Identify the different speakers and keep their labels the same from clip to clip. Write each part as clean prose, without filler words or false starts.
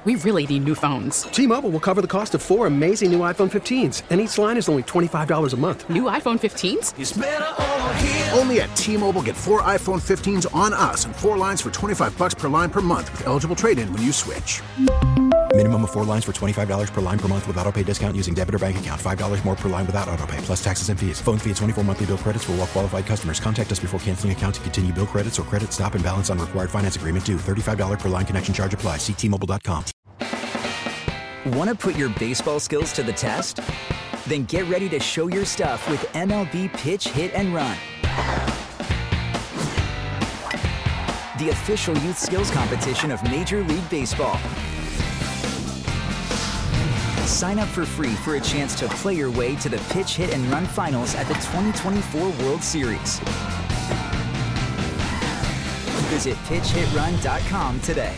Speaker 1: We really need new phones.
Speaker 2: T-Mobile will cover the cost of 4 amazing new iPhone 15s, and each line is only $25 a month.
Speaker 1: New iPhone 15s?
Speaker 3: It's better over here.
Speaker 4: Only at T-Mobile, get 4 iPhone 15s on us and 4 lines for $25 per line per month with eligible trade-in when you switch.
Speaker 5: Minimum of 4 lines for $25 per line per month with autopay discount using debit or bank account. $5 more per line without autopay, plus taxes and fees. Phone fee at 24 monthly bill credits for well-qualified customers. Contact us before canceling account to continue bill credits or credit stop and balance on required finance agreement due. $35 per line connection charge applies. See T-Mobile.com.
Speaker 6: Want to put your baseball skills to the test? Then get ready to show your stuff with MLB Pitch, Hit, and Run. The official youth skills competition of Major League Baseball. Sign up for free for a chance to play your way to the Pitch, Hit, and Run finals at the 2024 World Series. Visit pitchhitrun.com today.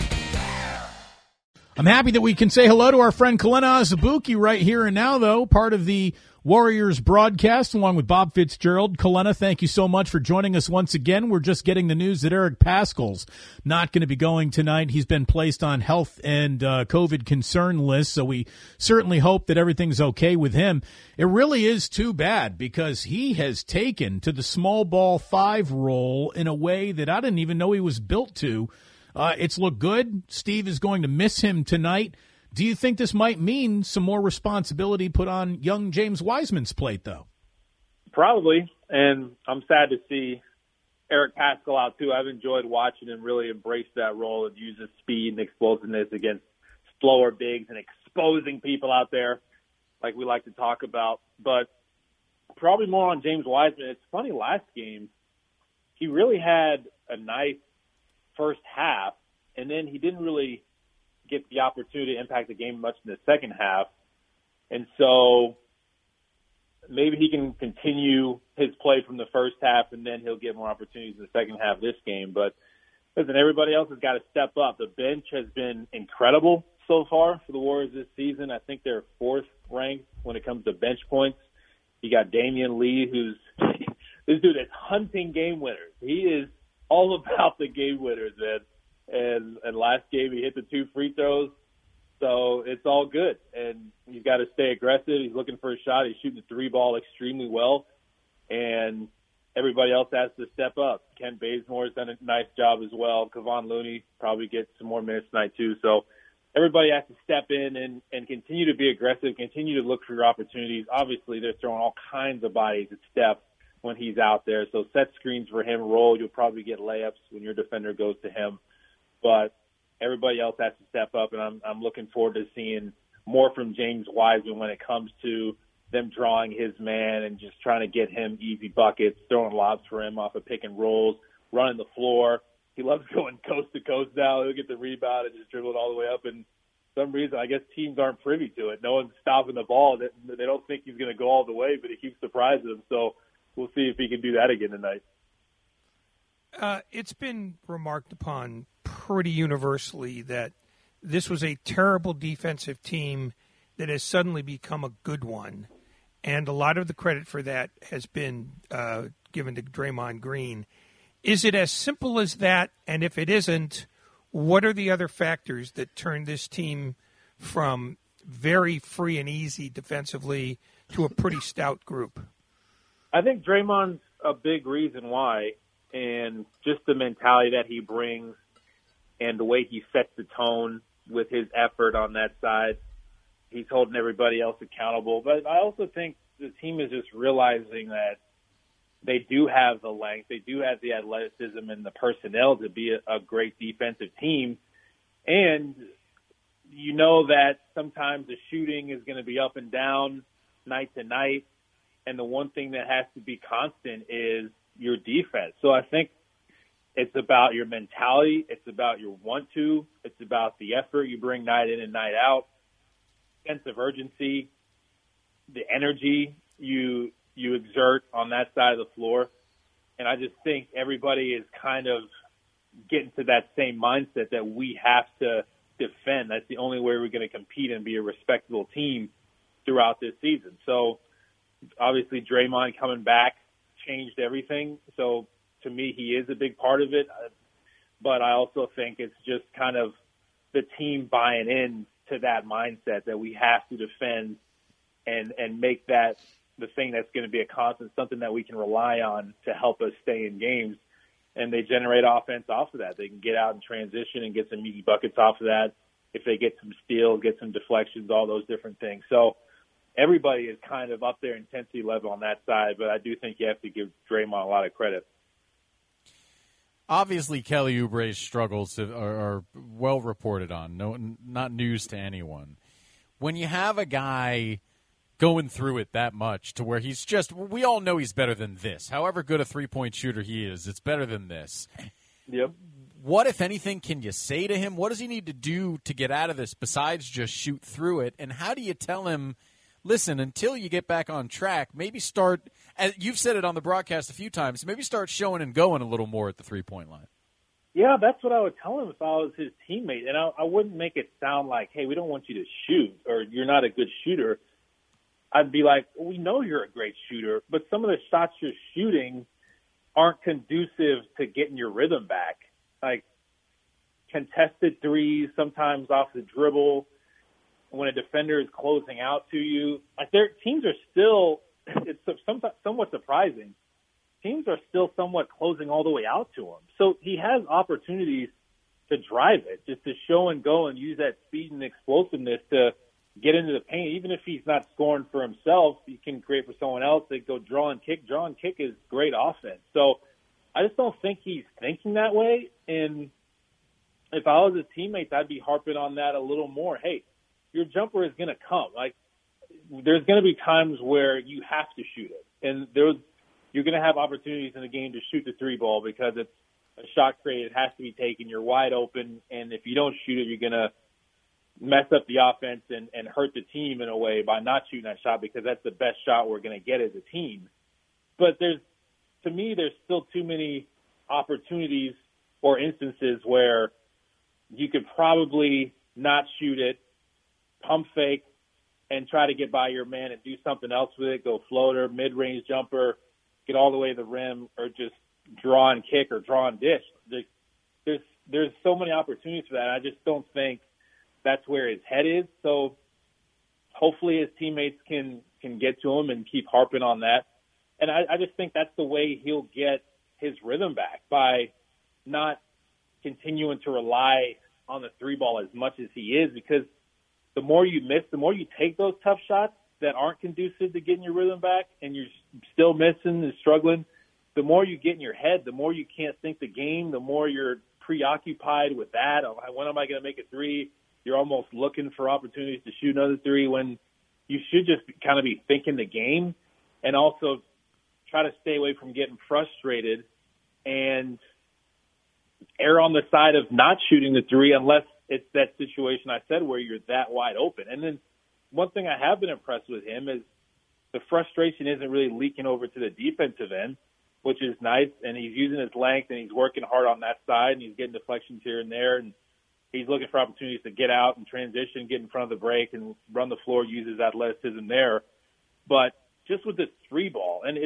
Speaker 7: I'm happy that we can say hello to our friend Kalena Azubuike right here and now, though, part of the Warriors broadcast, along with Bob Fitzgerald. Kalena, thank you so much for joining us once again. We're just getting the news that Eric Paschall's not going to be going tonight. He's been placed on health and COVID concern list, so we certainly hope that everything's okay with him. It really is too bad because he has taken to the small ball 5 role in a way that I didn't even know he was built to. It's looked good. Steve is going to miss him tonight. Do you think this might mean some more responsibility put on young James Wiseman's plate, though?
Speaker 8: Probably, and I'm sad to see Eric Paschall out, too. I've enjoyed watching him really embrace that role and use his speed and explosiveness against slower bigs and exposing people out there like we like to talk about. But probably more on James Wiseman. It's funny, last game, he really had a nice first half, and then he didn't really get the opportunity to impact the game much in the second half. And so maybe he can continue his play from the first half, and then he'll get more opportunities in the second half of this game. But listen, everybody else has got to step up. The bench has been incredible so far for the Warriors this season. I think they're 4th ranked when it comes to bench points. You got Damian Lee, who's this dude is hunting game winners. He is all about the game winners, man. And last game he hit the 2 free throws, so it's all good. And he's got to stay aggressive. He's looking for a shot. He's shooting the 3 ball extremely well, and everybody else has to step up. Kent Bazemore's done a nice job as well. Kevon Looney probably gets some more minutes tonight too. So everybody has to step in and continue to be aggressive, continue to look for your opportunities. Obviously, they're throwing all kinds of bodies at Steph when he's out there. So set screens for him, roll. You'll probably get layups when your defender goes to him. But everybody else has to step up, and I'm looking forward to seeing more from James Wiseman when it comes to them drawing his man and just trying to get him easy buckets, throwing lobs for him off of pick and rolls, running the floor. He loves going coast to coast now. He'll get the rebound and just dribble it all the way up. And for some reason, I guess teams aren't privy to it. No one's stopping the ball. They don't think he's going to go all the way, but he keeps surprising them. So we'll see if he can do that again tonight.
Speaker 9: It's been remarked upon pretty universally that this was a terrible defensive team that has suddenly become a good one. And a lot of the credit for that has been given to Draymond Green. Is it as simple as that? And if it isn't, what are the other factors that turn this team from very free and easy defensively to a pretty stout group?
Speaker 8: I think Draymond's a big reason why, and just the mentality that he brings and the way he sets the tone with his effort on that side. He's holding everybody else accountable. But I also think the team is just realizing that they do have the length, they do have the athleticism and the personnel to be a great defensive team. And you know that sometimes the shooting is going to be up and down night to night. And the one thing that has to be constant is your defense. So I think it's about your mentality. It's about your want-to. It's about the effort you bring night in and night out, sense of urgency, the energy you exert on that side of the floor. And I just think everybody is kind of getting to that same mindset that we have to defend. That's the only way we're going to compete and be a respectable team throughout this season. So obviously Draymond coming back changed everything. So to me, he is a big part of it. But I also think it's just kind of the team buying in to that mindset that we have to defend and make that the thing that's going to be a constant, something that we can rely on to help us stay in games. And they generate offense off of that. They can get out and transition and get some easy buckets off of that. If they get some steals, get some deflections, all those different things. So everybody is kind of up their intensity level on that side, but I do think you have to give Draymond a lot of credit.
Speaker 3: Obviously, Kelly Oubre's struggles are well reported on. No, not news to anyone. When you have a guy going through it that much to where he's just, we all know he's better than this. However good a three-point shooter he is, it's better than this.
Speaker 8: Yep.
Speaker 3: What, if anything, can you say to him? What does he need to do to get out of this besides just shoot through it? And how do you tell him, listen, until you get back on track, maybe start, as you've said it on the broadcast a few times, maybe start showing and going a little more at the three-point line? Yeah,
Speaker 8: that's what I would tell him if I was his teammate. And I wouldn't make it sound like, hey, we don't want you to shoot or you're not a good shooter. I'd be like, we know you're a great shooter, but some of the shots you're shooting aren't conducive to getting your rhythm back. Like contested threes, sometimes off the dribble, when a defender is closing out to you. Like their teams are still, it's somewhat surprising. Teams are still somewhat closing all the way out to him. So he has opportunities to drive it, just to show and go and use that speed and explosiveness to get into the paint. Even if he's not scoring for himself, he can create for someone else. They go draw and kick. Draw and kick is great offense. So I just don't think he's thinking that way. And if I was his teammates, I'd be harping on that a little more. Hey, your jumper is going to come. Like there's going to be times where you have to shoot it. And you're going to have opportunities in the game to shoot the three ball because it's a shot created. It has to be taken. You're wide open. And if you don't shoot it, you're going to mess up the offense and hurt the team in a way by not shooting that shot because that's the best shot we're going to get as a team. But to me, there's still too many opportunities or instances where you could probably not shoot it, pump fake, and try to get by your man and do something else with it, go floater, mid-range jumper, get all the way to the rim, or just draw and kick or draw and dish. There's so many opportunities for that. I just don't think that's where his head is. So hopefully his teammates can get to him and keep harping on that. And I just think that's the way he'll get his rhythm back, by not continuing to rely on the three ball as much as he is, because the more you miss, the more you take those tough shots that aren't conducive to getting your rhythm back and you're still missing and struggling, the more you get in your head, the more you can't think the game, the more you're preoccupied with that. When am I going to make a three? You're almost looking for opportunities to shoot another three when you should just kind of be thinking the game, and also try to stay away from getting frustrated and err on the side of not shooting the three unless it's that situation I said where you're that wide open. And then one thing I have been impressed with him is the frustration isn't really leaking over to the defensive end, which is nice. And he's using his length and he's working hard on that side and he's getting deflections here and there. And he's looking for opportunities to get out and transition, get in front of the break and run the floor, use his athleticism there. But just with this three ball, and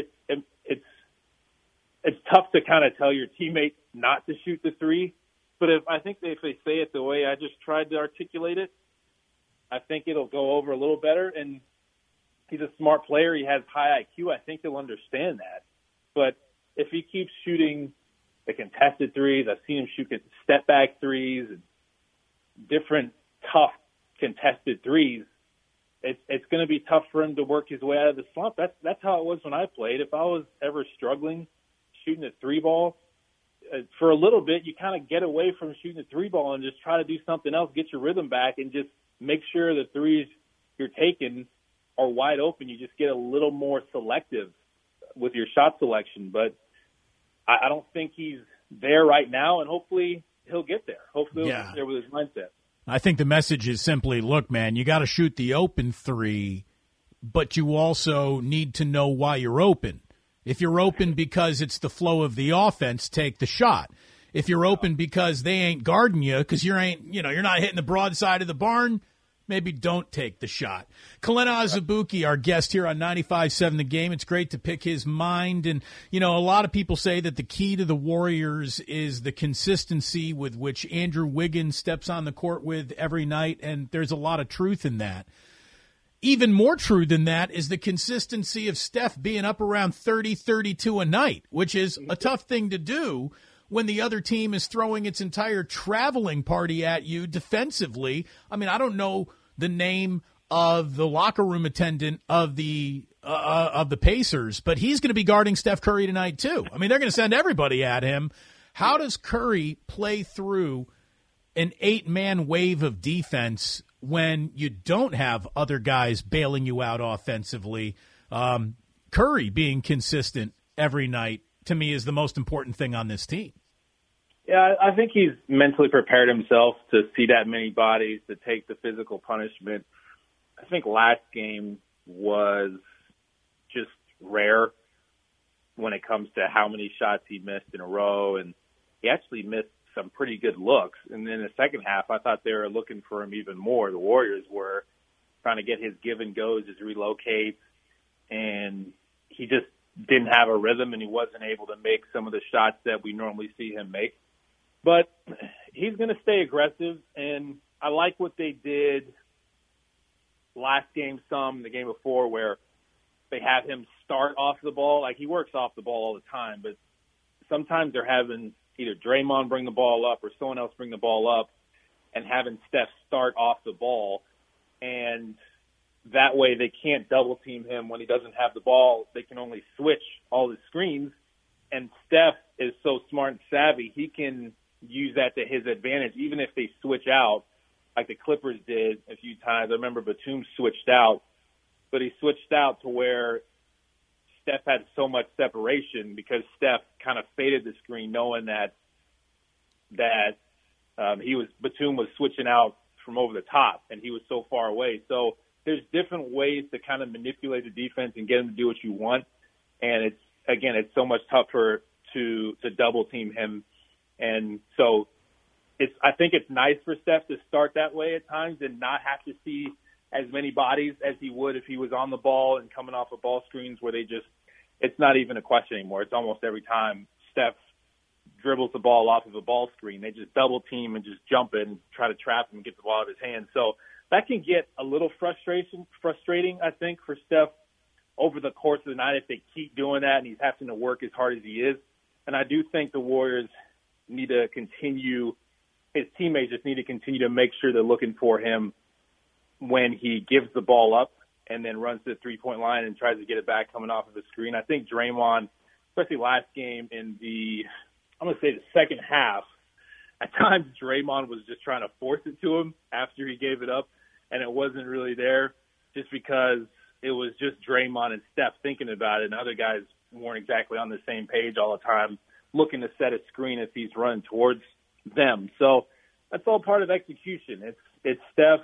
Speaker 8: it's tough to kind of tell your teammate not to shoot the three. But if they say it the way I just tried to articulate it, I think it'll go over a little better. And he's a smart player. He has high IQ. I think he'll understand that. But if he keeps shooting the contested threes, I've seen him shoot step back threes and different tough contested threes, it's going to be tough for him to work his way out of the slump. That's how it was when I played. If I was ever struggling shooting a three ball, for a little bit, you kind of get away from shooting a three ball and just try to do something else, get your rhythm back, and just make sure the threes you're taking are wide open. You just get a little more selective with your shot selection. But I don't think he's there right now, and hopefully he'll get there. Hopefully he'll get there with his mindset.
Speaker 7: I think the message is simply, look, man, you got to shoot the open three, but you also need to know why you're open. If you're open because it's the flow of the offense, take the shot. If you're open because they ain't guarding you, because you're not hitting the broadside of the barn, maybe don't take the shot. Kalena Azubuike, our guest here on 95.7 The Game. It's great to pick his mind. And, a lot of people say that the key to the Warriors is the consistency with which Andrew Wiggins steps on the court with every night, and there's a lot of truth in that. Even more true than that is the consistency of Steph being up around 30, 32 a night, which is a tough thing to do when the other team is throwing its entire traveling party at you defensively. I mean, I don't know the name of the locker room attendant of the Pacers, but he's going to be guarding Steph Curry tonight too. I mean, they're going to send everybody at him. How does Curry play through an 8-man wave of defense when you don't have other guys bailing you out offensively? Curry being consistent every night, to me, is the most important thing on this team.
Speaker 8: Yeah, I think he's mentally prepared himself to see that many bodies, to take the physical punishment. I think last game was just rare when it comes to how many shots he missed in a row, and he actually missed some pretty good looks. And then the second half, I thought they were looking for him even more. The Warriors were trying to get his give and goes, his relocates, and he just didn't have a rhythm, and he wasn't able to make some of the shots that we normally see him make. But he's going to stay aggressive, and I like what they did last game the game before, where they have him start off the ball. Like, he works off the ball all the time, but sometimes they're having either Draymond bring the ball up or someone else bring the ball up and having Steph start off the ball. And that way they can't double team him when he doesn't have the ball. They can only switch all the screens. And Steph is so smart and savvy, he can use that to his advantage, even if they switch out, like the Clippers did a few times. I remember Batum switched out, but he switched out to where Steph had so much separation because Steph kind of faded the screen, knowing that Batum was switching out from over the top, and he was so far away. So there's different ways to kind of manipulate the defense and get him to do what you want. And it's so much tougher to double team him. And so I think it's nice for Steph to start that way at times and not have to see as many bodies as he would if he was on the ball and coming off of ball screens where it's not even a question anymore. It's almost every time Steph dribbles the ball off of a ball screen, they just double team and just jump it and try to trap him and get the ball out of his hands. So that can get a little frustrating, I think, for Steph over the course of the night if they keep doing that and he's having to work as hard as he is. And I do think the Warriors need to continue, his teammates just need to continue to make sure they're looking for him when he gives the ball up and then runs to the three-point line and tries to get it back coming off of the screen. I think Draymond, especially last game in the second half, at times Draymond was just trying to force it to him after he gave it up, and it wasn't really there just because it was just Draymond and Steph thinking about it, and other guys weren't exactly on the same page all the time, looking to set a screen if he's running towards them. So that's all part of execution. It's Steph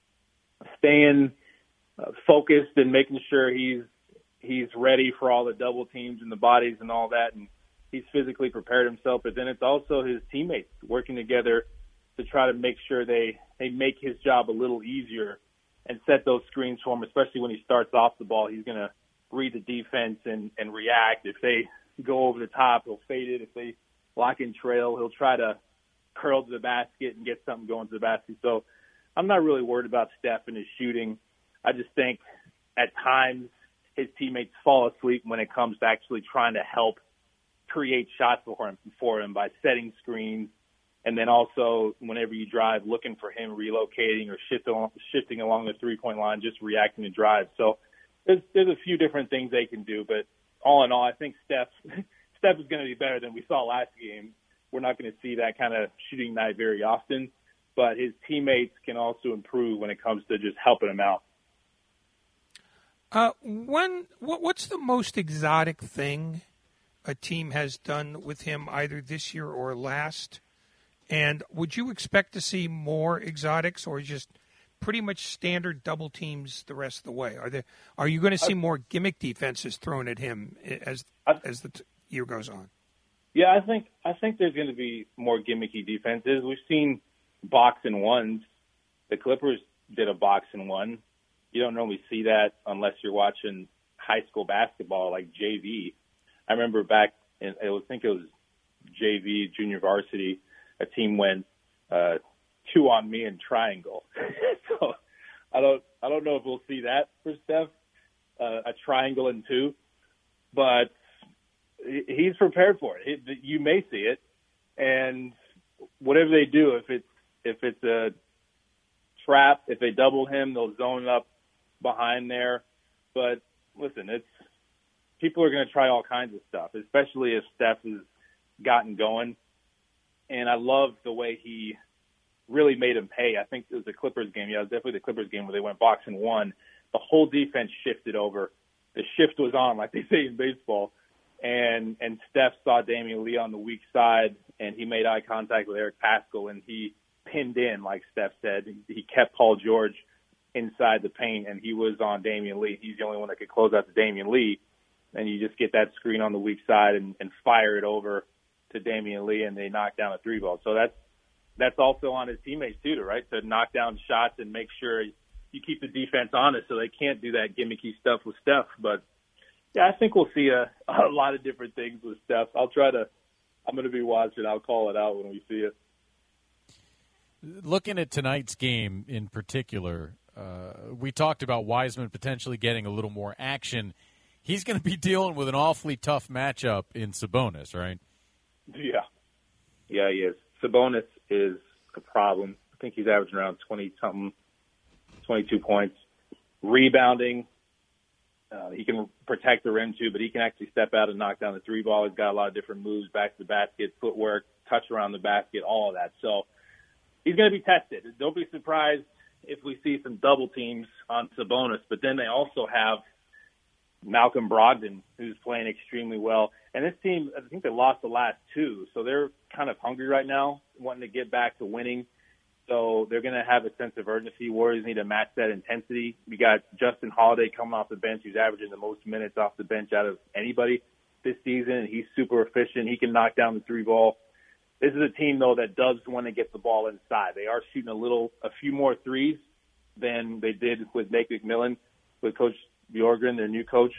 Speaker 8: staying focused and making sure he's ready for all the double teams and the bodies and all that, and he's physically prepared himself. But then it's also his teammates working together to try to make sure they make his job a little easier and set those screens for him, especially when he starts off the ball. He's going to read the defense and react. If they go over the top, he'll fade it. If they lock in trail, he'll try to curl to the basket and get something going to the basket. So I'm not really worried about Steph and his shooting. I just think at times his teammates fall asleep when it comes to actually trying to help create shots for him by setting screens, and then also whenever you drive, looking for him relocating or shifting along the three-point line, just reacting to drive. So there's a few different things they can do, but all in all, I think Steph is going to be better than we saw last game. We're not going to see that kind of shooting night very often, but his teammates can also improve when it comes to just helping him out.
Speaker 9: What's the most exotic thing a team has done with him either this year or last? And would you expect to see more exotics or just pretty much standard double teams the rest of the way? Are you going to see more gimmick defenses thrown at him as the year goes on?
Speaker 8: Yeah, I think there's going to be more gimmicky defenses. We've seen box and ones. The Clippers did a box and one. You don't normally see that unless you're watching high school basketball like JV. I remember back in, I think it was JV, junior varsity, a team went 2-on-me and triangle. So I don't know if we'll see that for Steph, a triangle and two, but he's prepared for it. You may see it, and whatever they do, if it's a trap, if they double him, they'll zone up behind there. But listen, people are going to try all kinds of stuff, especially if Steph has gotten going. And I love the way he really made him pay. I think it was the Clippers game. Yeah, it was definitely the Clippers game where they went box and one. The whole defense shifted over. The shift was on, like they say in baseball. And Steph saw Damian Lee on the weak side, and he made eye contact with Eric Paschall, and he pinned in, like Steph said. He kept Paul George inside the paint, and he was on Damian Lee. He's the only one that could close out to Damian Lee. And you just get that screen on the weak side and fire it over to Damian Lee, and they knock down a 3-ball. So that's also on his teammates too, right? To knock down shots and make sure you keep the defense honest so they can't do that gimmicky stuff with Steph. But yeah, I think we'll see a lot of different things with Steph. I'm going to be watching. I'll call it out when we see it.
Speaker 3: Looking at tonight's game in particular, we talked about Wiseman potentially getting a little more action. He's going to be dealing with an awfully tough matchup in Sabonis, right?
Speaker 8: Yeah, he is. Sabonis is a problem. I think he's averaging around 20-something, 22 points. Rebounding, he can protect the rim too, but he can actually step out and knock down the 3-ball. He's got a lot of different moves, back to the basket, footwork, touch around the basket, all of that. So he's going to be tested. Don't be surprised if we see some double teams on Sabonis, but then they also have Malcolm Brogdon, who's playing extremely well. And this team, I think they lost the last two, so they're kind of hungry right now, wanting to get back to winning. So they're going to have a sense of urgency. Warriors need to match that intensity. We got Justin Holiday coming off the bench, who's averaging the most minutes off the bench out of anybody this season. He's super efficient. He can knock down the 3-ball. This is a team, though, that does want to get the ball inside. They are shooting a few more threes than they did with Nate McMillan, with Coach Bjorgren, their new coach.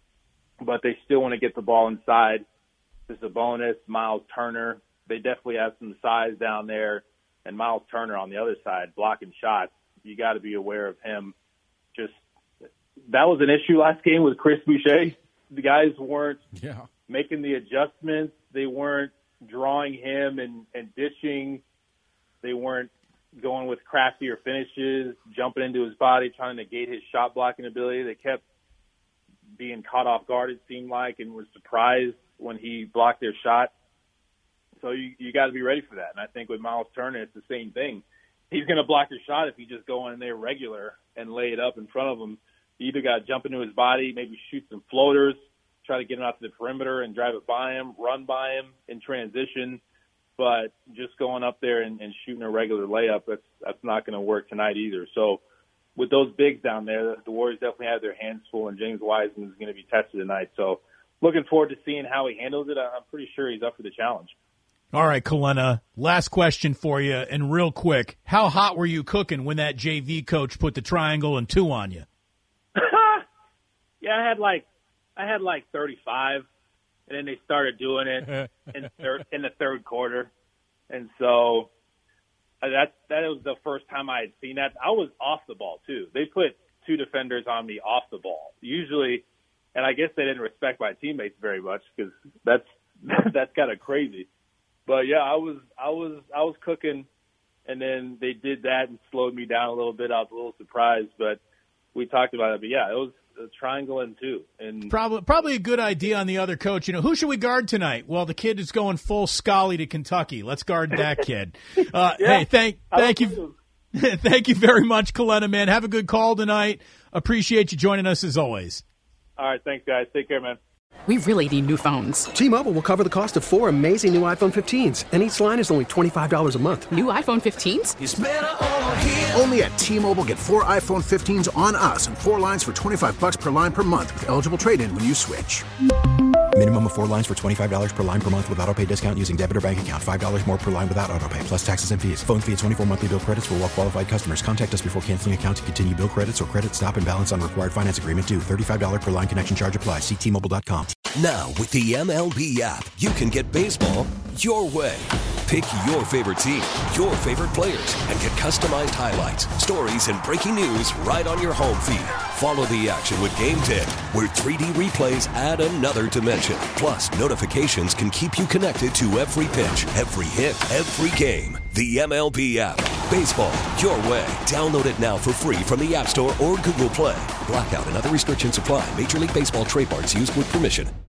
Speaker 8: But they still want to get the ball inside. There's Sabonis, Miles Turner. They definitely have some size down there. And Miles Turner on the other side, blocking shots. You got to be aware of him. Just that was an issue last game with Chris Boucher. The guys weren't making the adjustments. They weren't drawing him and ditching. They weren't going with craftier finishes, jumping into his body, trying to negate his shot blocking ability. They kept being caught off guard, it seemed like, and was surprised when he blocked their shot. So you got to be ready for that. And I think with Miles Turner, it's the same thing. He's going to block your shot if you just go in there regular and lay it up in front of him. You either got to jump into his body, maybe shoot some floaters, try to get him out to the perimeter and drive it by him, run by him in transition. But just going up there and shooting a regular layup, that's not going to work tonight either. So with those bigs down there, the Warriors definitely have their hands full, and James Wiseman is going to be tested tonight. So looking forward to seeing how he handles it. I'm pretty sure he's up for the challenge.
Speaker 7: All right, Kalena, last question for you, and real quick. How hot were you cooking when that JV coach put the triangle and 2 on you?
Speaker 8: Yeah, I had like 35, and then they started doing it in the third quarter. And so that was the first time I had seen that. I was off the ball, too. They put 2 defenders on me off the ball. Usually, and I guess they didn't respect my teammates very much because that's kind of crazy. But yeah, I was cooking, and then they did that and slowed me down a little bit. I was a little surprised, but we talked about it. But yeah, it was a triangle and 2. And
Speaker 7: probably a good idea on the other coach. You know, who should we guard tonight? Well, the kid is going full Scully to Kentucky. Let's guard that kid. Hey, thank you. Thank you very much, Kalena, man. Have a good call tonight. Appreciate you joining us as always.
Speaker 8: All right, thanks, guys. Take care, man.
Speaker 1: We really need new phones.
Speaker 2: T-Mobile will cover the cost of 4 amazing new iPhone 15s, and each line is only $25 a month.
Speaker 1: New iPhone 15s?
Speaker 4: It's better over here. Only at T-Mobile, get 4 iPhone 15s on us and 4 lines for $25 per line per month with eligible trade-in when you switch.
Speaker 5: Minimum of 4 lines for $25 per line per month with autopay discount using debit or bank account. $5 more per line without autopay, plus taxes and fees. Phone fee at 24 monthly bill credits for well-qualified customers. Contact us before canceling account to continue bill credits or credit stop and balance on required finance agreement due. $35 per line connection charge applies. See T-Mobile.com.
Speaker 10: Now, with the MLB app, you can get baseball your way. Pick your favorite team, your favorite players, and get customized highlights, stories, and breaking news right on your home feed. Follow the action with Game Tip, where 3D replays add another dimension. Plus, notifications can keep you connected to every pitch, every hit, every game. The MLB app. Baseball your way. Download it now for free from the App Store or Google Play. Blackout and other restrictions apply. Major League Baseball trademarks used with permission.